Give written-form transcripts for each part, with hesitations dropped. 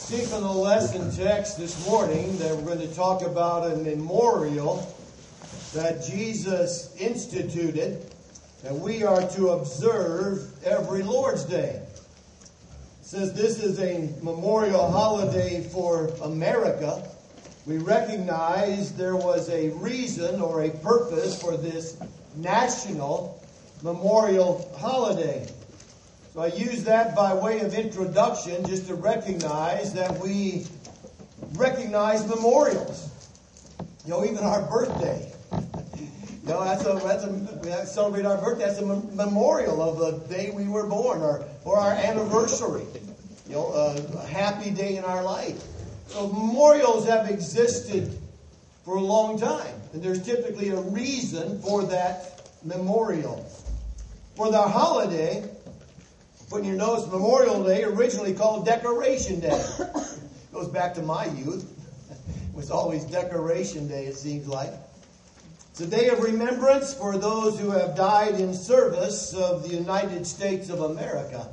See from the lesson text this morning that we're going to talk about a memorial that Jesus instituted that we are to observe every Lord's Day. It says this is a memorial holiday for America. We recognize there was a reason or a purpose for this national memorial holiday. So I use that by way of introduction just to recognize that we recognize memorials. Even our birthday. We celebrate our birthday. That's a memorial of the day we were born or our anniversary. A happy day in our life. So memorials have existed for a long time. And there's typically a reason for that memorial. For the holiday, putting your notes, Memorial Day, originally called Decoration Day. Goes back to my youth. It was always Decoration Day, it seems like. It's a day of remembrance for those who have died in service of the United States of America.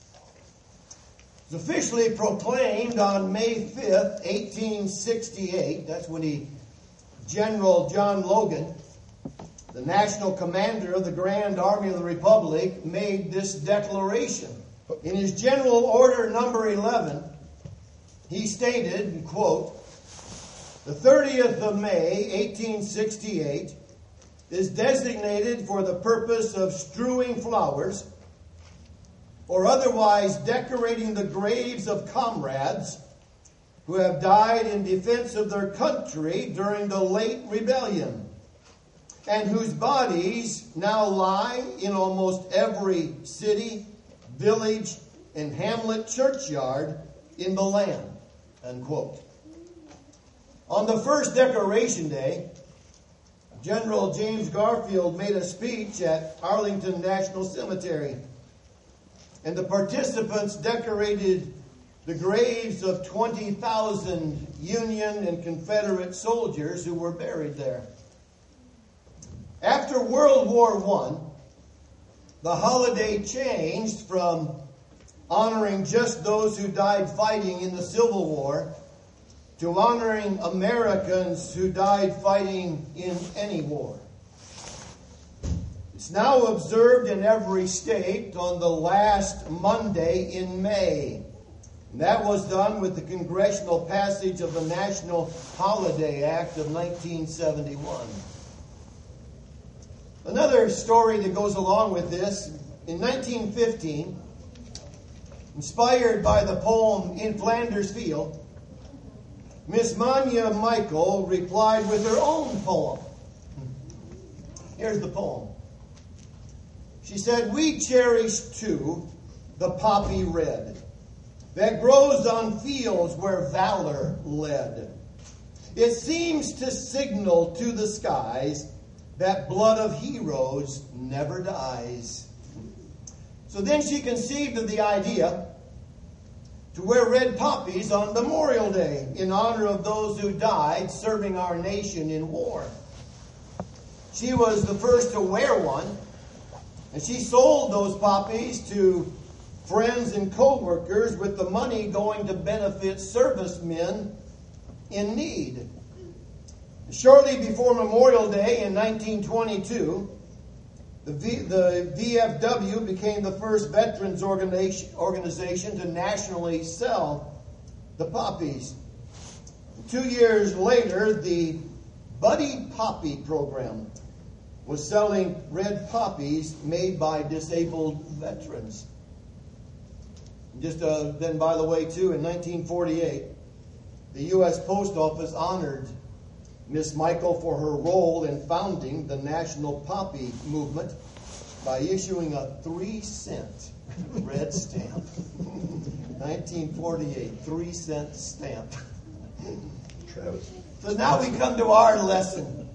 It was officially proclaimed on May 5th, 1868. That's when General John Logan, the national commander of the Grand Army of the Republic, made this declaration. In his General Order number 11, he stated, and quote, "The 30th of May, 1868, is designated for the purpose of strewing flowers or otherwise decorating the graves of comrades who have died in defense of their country during the late rebellion, and whose bodies now lie in almost every city, village, and hamlet churchyard in the land." Unquote. On the first Decoration Day, General James Garfield made a speech at Arlington National Cemetery, and the participants decorated the graves of 20,000 Union and Confederate soldiers who were buried there. After World War I, the holiday changed from honoring just those who died fighting in the Civil War to honoring Americans who died fighting in any war. It's now observed in every state on the last Monday in May. And that was done with the congressional passage of the National Holiday Act of 1971. Another story that goes along with this, in 1915, inspired by the poem "In Flanders Field," Miss Manya Michael replied with her own poem. Here's the poem. She said, "We cherish too the poppy red that grows on fields where valor led. It seems to signal to the skies that blood of heroes never dies." So then she conceived of the idea to wear red poppies on Memorial Day in honor of those who died serving our nation in war. She was the first to wear one, and she sold those poppies to friends and co-workers with the money going to benefit servicemen in need. Shortly before Memorial Day in 1922, the VFW became the first veterans organization to nationally sell the poppies. 2 years later, the Buddy Poppy program was selling red poppies made by disabled veterans. Then, by the way, too, in 1948, the U.S. Post Office honored Miss Michael for her role in founding the National Poppy Movement by issuing a 3-cent red stamp. 1948, 3-cent stamp. Travis. So now we come to our lesson.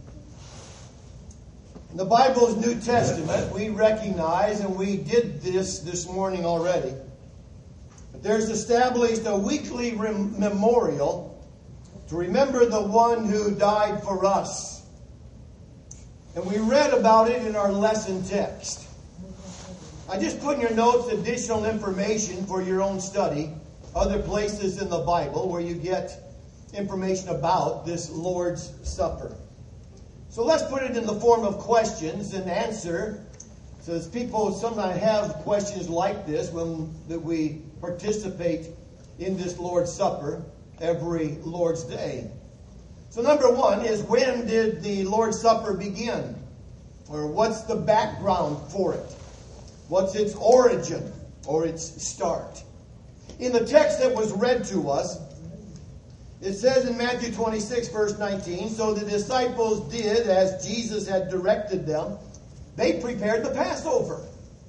In the Bible's New Testament, we recognize, and we did this morning already, but there's established a weekly memorial to remember the one who died for us. And we read about it in our lesson text. I just put in your notes additional information for your own study other places in the Bible where you get information about this Lord's Supper. So let's put it in the form of questions and answer. So as people sometimes have questions like this when that we participate in this Lord's Supper every Lord's Day. So number one is, when did the Lord's Supper begin? Or what's the background for it? What's its origin or its start? In the text that was read to us, it says in Matthew 26, verse 19, so the disciples did as Jesus had directed them. They prepared the Passover.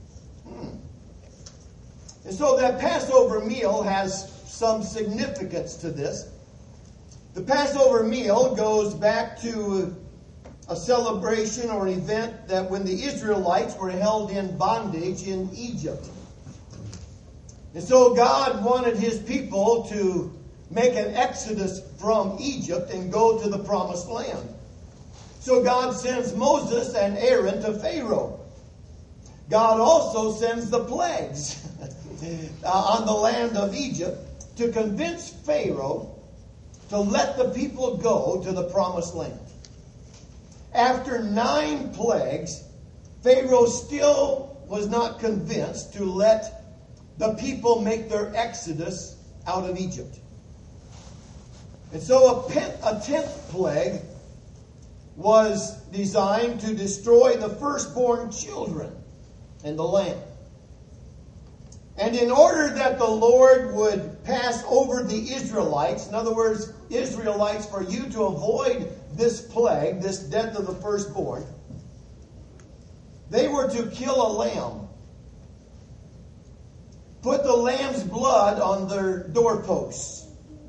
And so that Passover meal has some significance to this. The Passover meal goes back to a celebration or an event that when the Israelites were held in bondage in Egypt. And so God wanted his people to make an exodus from Egypt and go to the promised land. So God sends Moses and Aaron to Pharaoh. God also sends the plagues on the land of Egypt to convince Pharaoh to let the people go to the promised land. After 9 plagues, Pharaoh still was not convinced to let the people make their exodus out of Egypt. And so a 10th plague was designed to destroy the firstborn children in the land. And in order that the Lord would pass over the Israelites, in other words, Israelites, for you to avoid this plague, this death of the firstborn, they were to kill a lamb. Put the lamb's blood on their doorposts.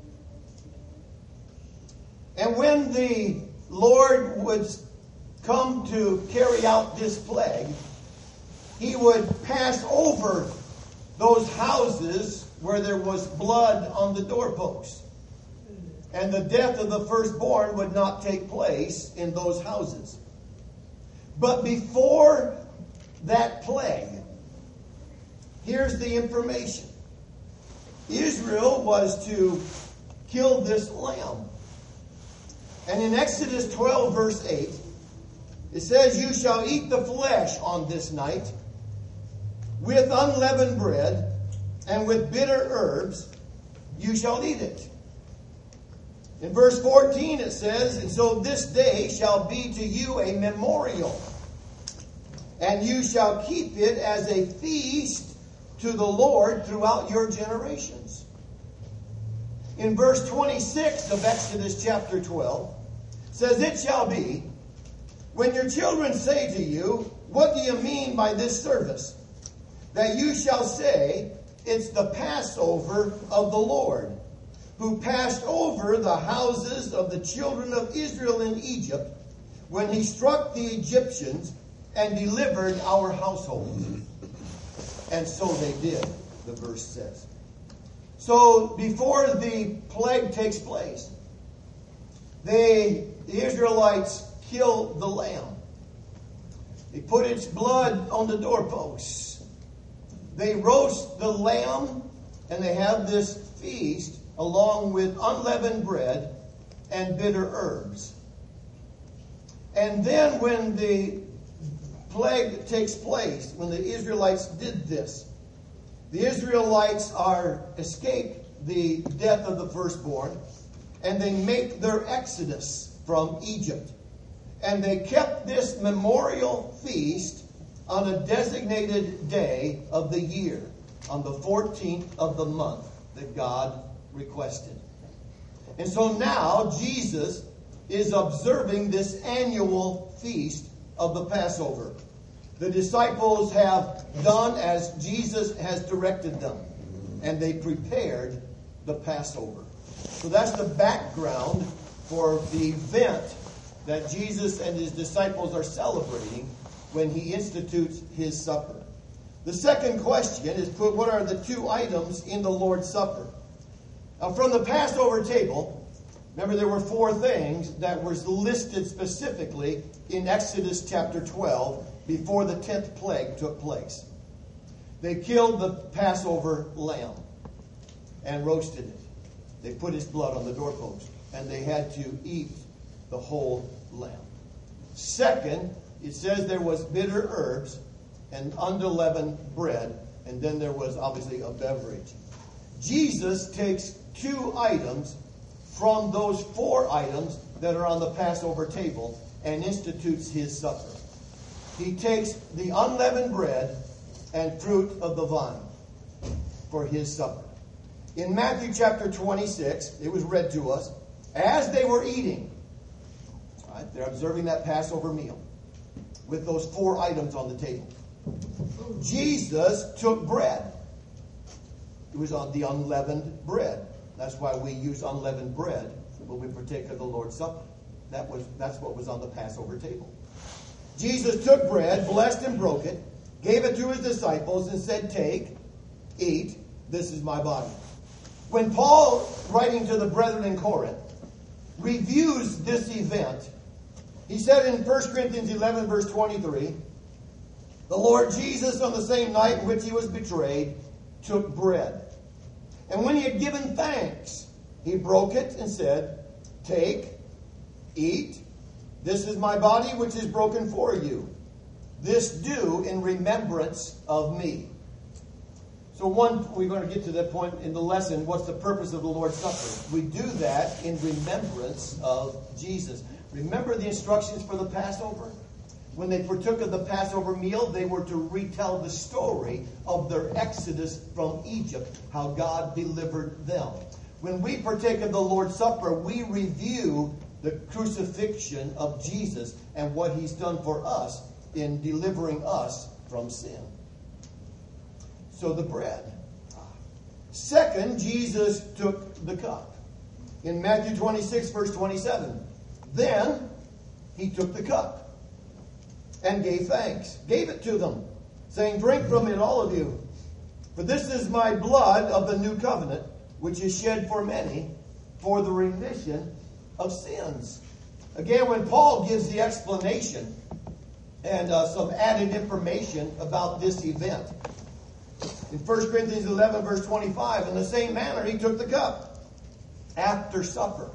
And when the Lord would come to carry out this plague, he would pass over those houses where there was blood on the doorposts. And the death of the firstborn would not take place in those houses. But before that plague, here's the information. Israel was to kill this lamb. And in Exodus 12, verse 8, it says, you shall eat the flesh on this night with unleavened bread and with bitter herbs you shall eat it. In verse 14 it says, and so this day shall be to you a memorial, and you shall keep it as a feast to the Lord throughout your generations. In verse 26 of Exodus chapter 12, it says, it shall be, when your children say to you, what do you mean by this service? That you shall say, it's the Passover of the Lord, who passed over the houses of the children of Israel in Egypt, when he struck the Egyptians and delivered our households. And so they did, the verse says. So before the plague takes place, the Israelites kill the lamb. They put its blood on the doorposts. They roast the lamb, and they have this feast along with unleavened bread and bitter herbs. And then when the plague takes place, when the Israelites did this, the Israelites escaped the death of the firstborn, and they make their exodus from Egypt. And they kept this memorial feast on a designated day of the year, on the 14th of the month that God requested. And so now Jesus is observing this annual feast of the Passover. The disciples have done as Jesus has directed them, and they prepared the Passover. So that's the background for the event that Jesus and his disciples are celebrating when he institutes his supper. The second question is, what are the 2 items in the Lord's Supper? Now, from the Passover table, remember there were 4 things that were listed specifically in Exodus chapter 12 before the 10th plague took place. They killed the Passover lamb. and roasted it. They put his blood on the doorpost, and they had to eat the whole lamb. Second, it says there was bitter herbs and unleavened bread, and then there was obviously a beverage. Jesus takes 2 items from those 4 items that are on the Passover table and institutes his supper. He takes the unleavened bread and fruit of the vine for his supper. In Matthew chapter 26, it was read to us, as they were eating, right, they're observing that Passover meal with those 4 items on the table. Jesus took bread. It was on the unleavened bread. That's why we use unleavened bread when we partake of the Lord's Supper. That's what was on the Passover table. Jesus took bread, blessed and broke it, gave it to his disciples, and said, "Take, eat, this is my body." When Paul, writing to the brethren in Corinth, reviews this event, he said in 1 Corinthians 11, verse 23, "The Lord Jesus, on the same night in which he was betrayed, took bread. And when he had given thanks, he broke it and said, 'Take, eat, this is my body which is broken for you. This do in remembrance of me.'" So we're going to get to that point in the lesson. What's the purpose of the Lord's Supper? We do that in remembrance of Jesus. Remember the instructions for the Passover? When they partook of the Passover meal, they were to retell the story of their exodus from Egypt, how God delivered them. When we partake of the Lord's Supper, we review the crucifixion of Jesus and what he's done for us in delivering us from sin. So the bread. Second, Jesus took the cup. In Matthew 26, verse 27, "Then he took the cup and gave thanks, gave it to them, saying, 'Drink from it, all of you. For this is my blood of the new covenant, which is shed for many for the remission of sins.'" Again, when Paul gives the explanation and some added information about this event, in 1 Corinthians 11, verse 25, "In the same manner he took the cup after supper."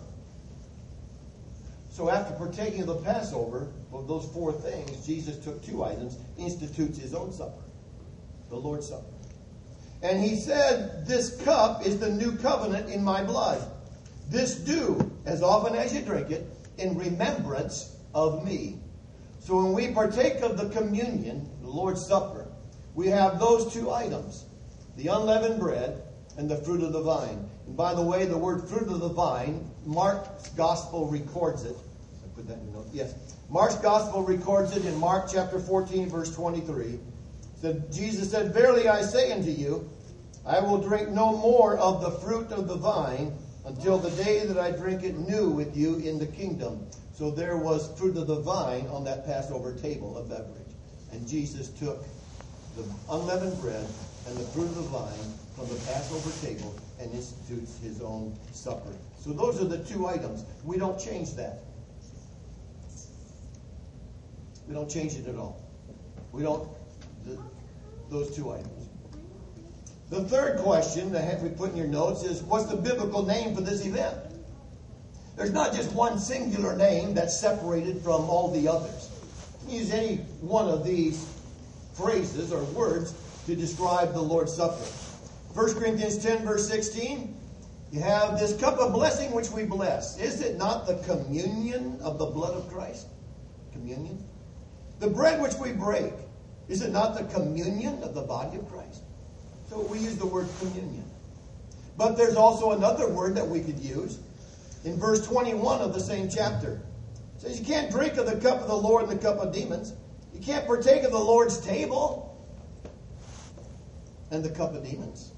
So after partaking of the Passover, of those 4 things, Jesus took 2 items, institutes his own supper, the Lord's Supper. And he said, "This cup is the new covenant in my blood. This do, as often as you drink it, in remembrance of me." So when we partake of the communion, the Lord's Supper, we have those 2 items, the unleavened bread and the fruit of the vine. And by the way, the word fruit of the vine, Mark's gospel records it. I put that in the note. Yes. Mark's gospel records it in Mark chapter 14, verse 23. Jesus said, "Verily I say unto you, I will drink no more of the fruit of the vine until the day that I drink it new with you in the kingdom." So there was fruit of the vine on that Passover table, a beverage. And Jesus took the unleavened bread and the fruit of the vine from the Passover table and institutes his own supper. So those are the 2 items. We don't change that. We don't change it at all. Those 2 items. The third question that we put in your notes is, what's the biblical name for this event? There's not just one singular name that's separated from all the others. You can use any one of these phrases or words to describe the Lord's Supper. 1 Corinthians 10, verse 16, you have this cup of blessing which we bless. Is it not the communion of the blood of Christ? Communion. The bread which we break, is it not the communion of the body of Christ? So we use the word communion. But there's also another word that we could use in verse 21 of the same chapter. It says you can't drink of the cup of the Lord and the cup of demons. You can't partake of the Lord's table and the cup of demons.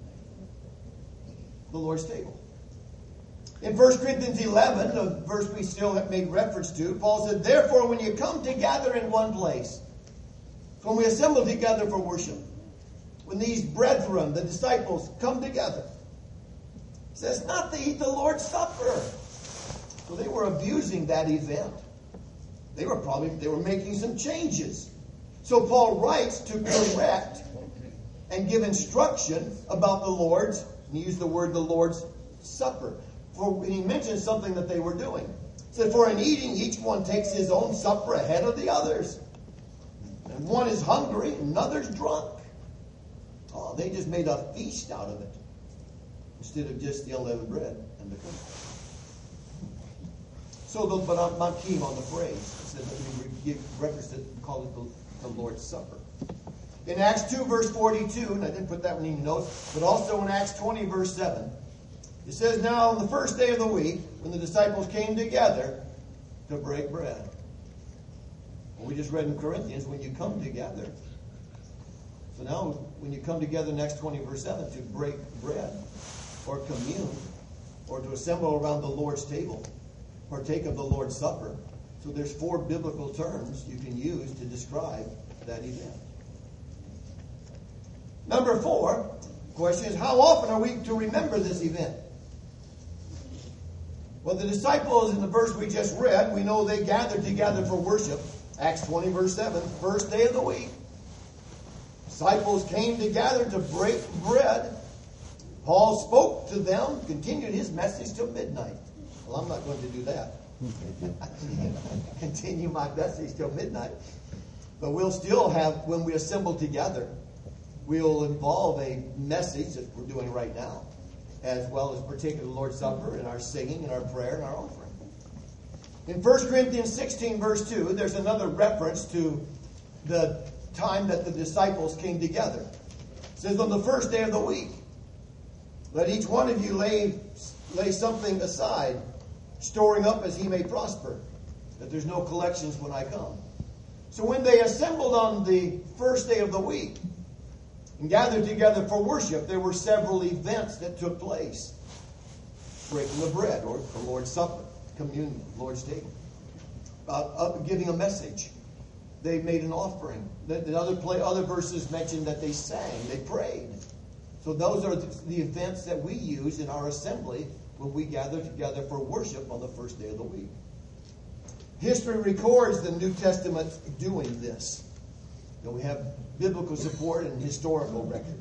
The Lord's table. In 1 Corinthians 11, a verse we still have made reference to, Paul said, "Therefore, when you come together in one place," when we assemble together for worship, when these brethren, the disciples, come together, it says not to eat the Lord's Supper. So they were abusing that event. They were making some changes. So Paul writes to correct and give instruction about the Lord's And he used the word the Lord's Supper. And he mentioned something that they were doing. He said, for in eating, each one takes his own supper ahead of the others. And one is hungry and another's drunk. Oh, they just made a feast out of it instead of just the unleavened bread and the cup. So, but I'm keen on the phrase. It said that we give reference to call it the Lord's Supper. In Acts 2, verse 42, and I didn't put that one in your notes, but also in Acts 20, verse 7, it says, now on the first day of the week, when the disciples came together to break bread. Well, we just read in Corinthians, when you come together. So now, when you come together in Acts 20, verse 7, to break bread, or commune, or to assemble around the Lord's table, partake of the Lord's Supper. So there's 4 biblical terms you can use to describe that event. Number 4, question is, how often are we to remember this event? Well, the disciples in the verse we just read, we know they gathered together for worship. Acts 20, verse 7, first day of the week. Disciples came together to break bread. Paul spoke to them, continued his message till midnight. Well, I'm not going to do that. Continue my message till midnight. But we'll still have, when we assemble together, we'll involve a message that we're doing right now, as well as partake of the Lord's Supper and our singing and our prayer and our offering. In 1 Corinthians 16, verse 2, there's another reference to the time that the disciples came together. It says, on the first day of the week, let each one of you lay something aside, storing up as he may prosper, that there's no collections when I come. So when they assembled on the first day of the week and gathered together for worship, there were several events that took place. Breaking the bread, or the Lord's Supper, communion, Lord's table. Giving a message. They made an offering. Other verses mentioned that they sang, they prayed. So those are the events that we use in our assembly when we gather together for worship on the first day of the week. History records the New Testament doing this. And we have biblical support and historical record.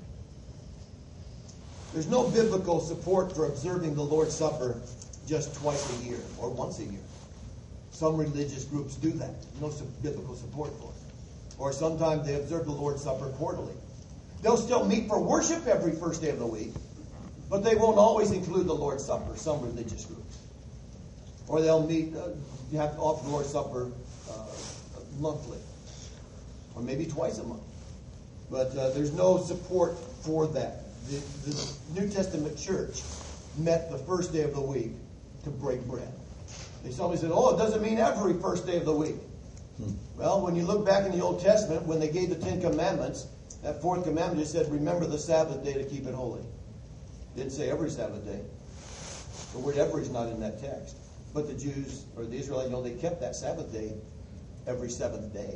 There's no biblical support for observing the Lord's Supper just twice a year or once a year. Some religious groups do that. No biblical support for it. Or sometimes they observe the Lord's Supper quarterly. They'll still meet for worship every first day of the week, but they won't always include the Lord's Supper, some religious groups. Or they'll meet, you have to offer the Lord's Supper monthly, or maybe twice a month. But there's no support for that. The New Testament church met the first day of the week to break bread. Somebody said, oh, it doesn't mean every first day of the week. Well, when you look back in the Old Testament, when they gave the 10 Commandments, that 4th commandment just said, remember the Sabbath day to keep it holy. It didn't say every Sabbath day. The word every is not in that text. But the Jews, or the Israelites, they kept that Sabbath day every 7th day.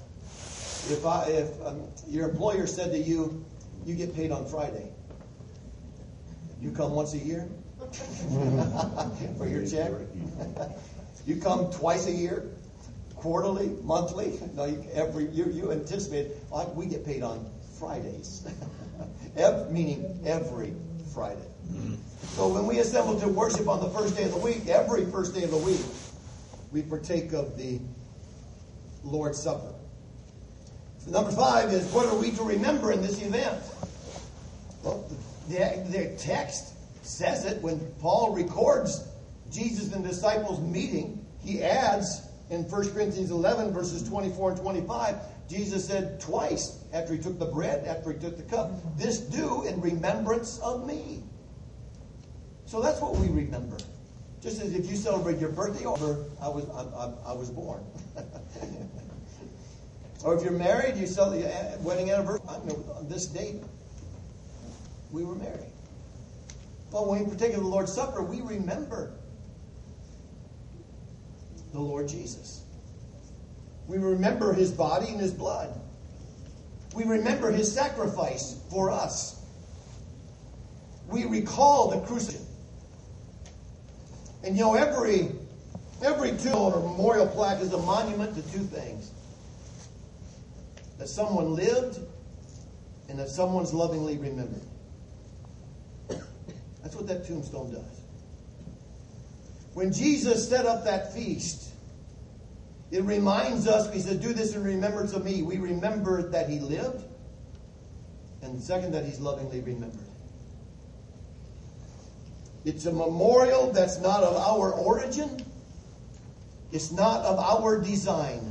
If your employer said to you, you get paid on Friday, you come once a year for your check? You come twice a year? Quarterly? Monthly? No, you anticipate, we get paid on Fridays. Meaning every Friday. So when we assemble to worship on the first day of the week, every first day of the week, we partake of the Lord's Supper. So number 5 is, what are we to remember in this event? Well, the text says it. When Paul records Jesus and the disciples meeting, he adds in 1 Corinthians 11, verses 24 and 25, Jesus said twice, after he took the bread, after he took the cup, this do in remembrance of me. So that's what we remember. Just as if you celebrate your birthday, or I was born. Or if you're married, you celebrate wedding anniversary. On this date, we were married. But when we partake of the Lord's Supper, we remember the Lord Jesus. We remember his body and his blood. We remember his sacrifice for us. We recall the crucifixion. And every tomb or memorial plaque is a monument to 2 things. That someone lived and that someone's lovingly remembered. That's what that tombstone does. When Jesus set up that feast, it reminds us, he said, do this in remembrance of me. We remember that he lived. And second, that he's lovingly remembered. It's a memorial that's not of our origin. It's not of our design.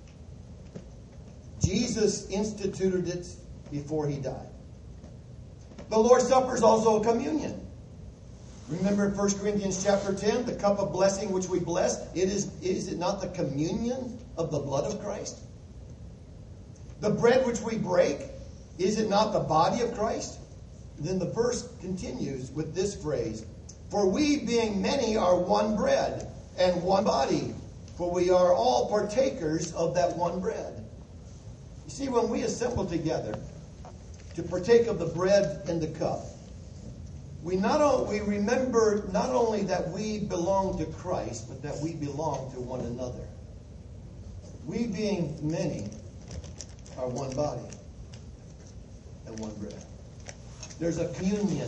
Jesus instituted it before he died. The Lord's Supper is also a communion. Remember in 1 Corinthians chapter 10, the cup of blessing which we bless, is it not the communion of the blood of Christ? The bread which we break, is it not the body of Christ? And then the verse continues with this phrase, for we being many are one bread and one body, for we are all partakers of that one bread. You see, when we assemble together to partake of the bread and the cup, we remember not only that we belong to Christ, but that we belong to one another. We being many are one body and one bread. There's a communion,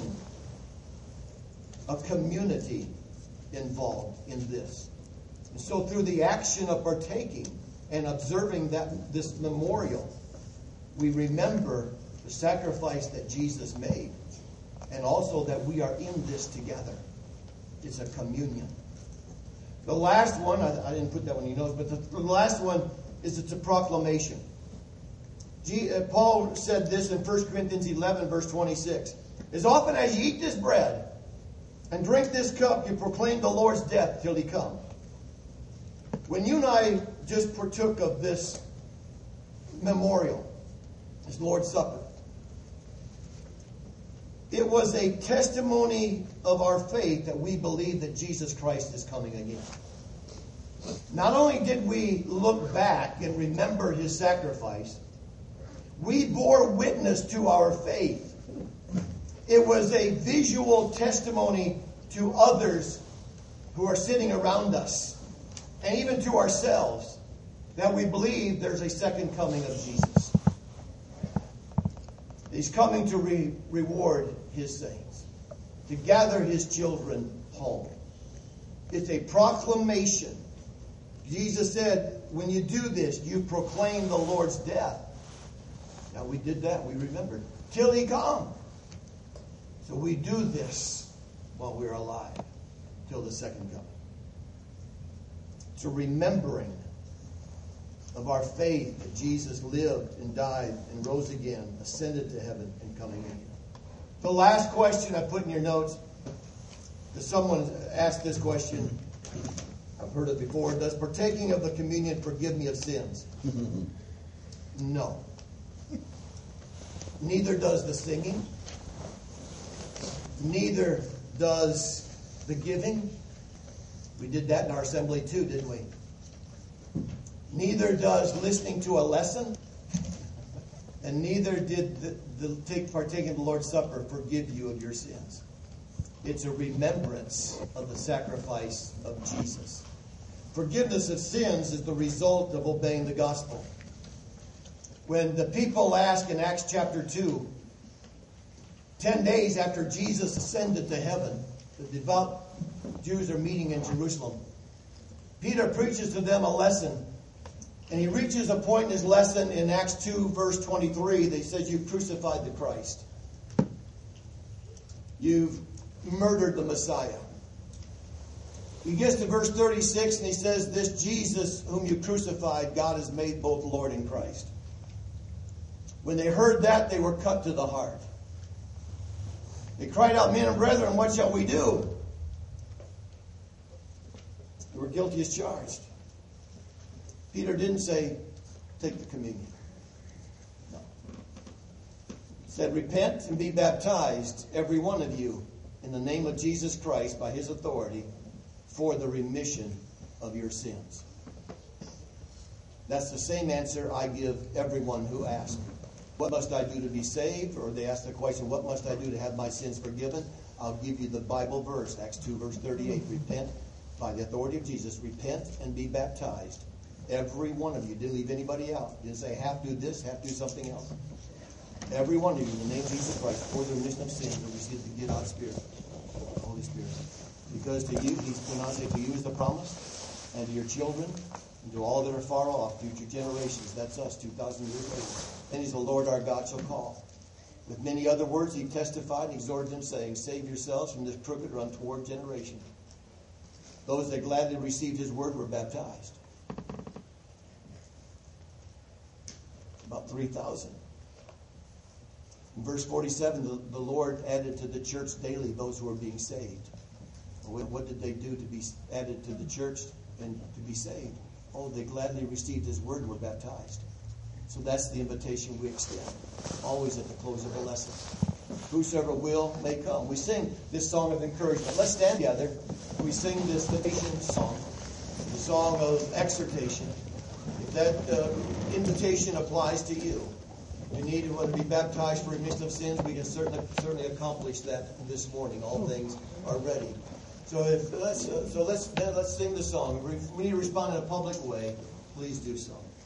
a community involved in this. And so through the action of partaking and observing this memorial, we remember the sacrifice that Jesus made. And also that we are in this together. It's a communion. The last one, I didn't put that one in your notes, but the last one is it's a proclamation. Paul said this in 1 Corinthians 11, verse 26. As often as you eat this bread and drink this cup, you proclaim the Lord's death till he come. When you and I just partook of this memorial, this Lord's Supper, it was a testimony of our faith that we believe that Jesus Christ is coming again. Not only did we look back and remember his sacrifice, we bore witness to our faith. It was a visual testimony to others who are sitting around us, and even to ourselves, that we believe there's a second coming of Jesus. He's coming to reward his saints, to gather his children home. It's a proclamation. Jesus said, when you do this, you proclaim the Lord's death. Now we did that, we remembered, till he come. So we do this while we're alive, till the second coming. It's a remembering of our faith that Jesus lived and died and rose again, ascended to heaven and coming again. The last question I put in your notes, because someone asked this question, I've heard it before, does partaking of the communion forgive me of sins? No. Neither does the singing. Neither does the giving. We did that in our assembly too, didn't we? Neither does listening to a lesson, and neither did partaking of the Lord's Supper forgive you of your sins. It's a remembrance of the sacrifice of Jesus. Forgiveness of sins is the result of obeying the gospel. When the people ask in Acts chapter 2, 10 days after Jesus ascended to heaven, the devout Jews are meeting in Jerusalem. Peter preaches to them a lesson. And he reaches a point in his lesson in Acts 2, verse 23, that he says, you've crucified the Christ. You've murdered the Messiah. He gets to verse 36 and he says, this Jesus whom you crucified, God has made both Lord and Christ. When they heard that, they were cut to the heart. They cried out, men and brethren, what shall we do? They were guilty as charged. Peter didn't say, take the communion. No. He said, repent and be baptized, every one of you, in the name of Jesus Christ, by his authority, for the remission of your sins. That's the same answer I give everyone who asks, what must I do to be saved? Or they ask the question, what must I do to have my sins forgiven? I'll give you the Bible verse, Acts 2, verse 38. Repent, by the authority of Jesus, repent and be baptized. Every one of you. Didn't leave anybody out. Didn't say, have to do this, have to do something else. Every one of you, in the name of Jesus Christ, for the remission of sins, will receive the God's Spirit. Holy Spirit. Because to you, when I say to you is the promise, and to your children, and to all that are far off, future generations, that's us 2,000 years later. And he's the Lord our God shall call. With many other words he testified and exhorted them, saying, save yourselves from this crooked or untoward generation. Those that gladly received his word were baptized. About 3,000. In verse 47, the Lord added to the church daily those who were being saved. What did they do to be added to the church and to be saved? Oh, they gladly received his word and were baptized. So that's the invitation we extend, always at the close of a lesson. Whosoever will may come. We sing this song of encouragement. Let's stand together. We sing this invitation song, the song of exhortation. If that invitation applies to you, you need to be baptized for remission of sins. We can certainly accomplish that this morning. All things are ready. So let's sing the song. If we need to respond in a public way, please do so.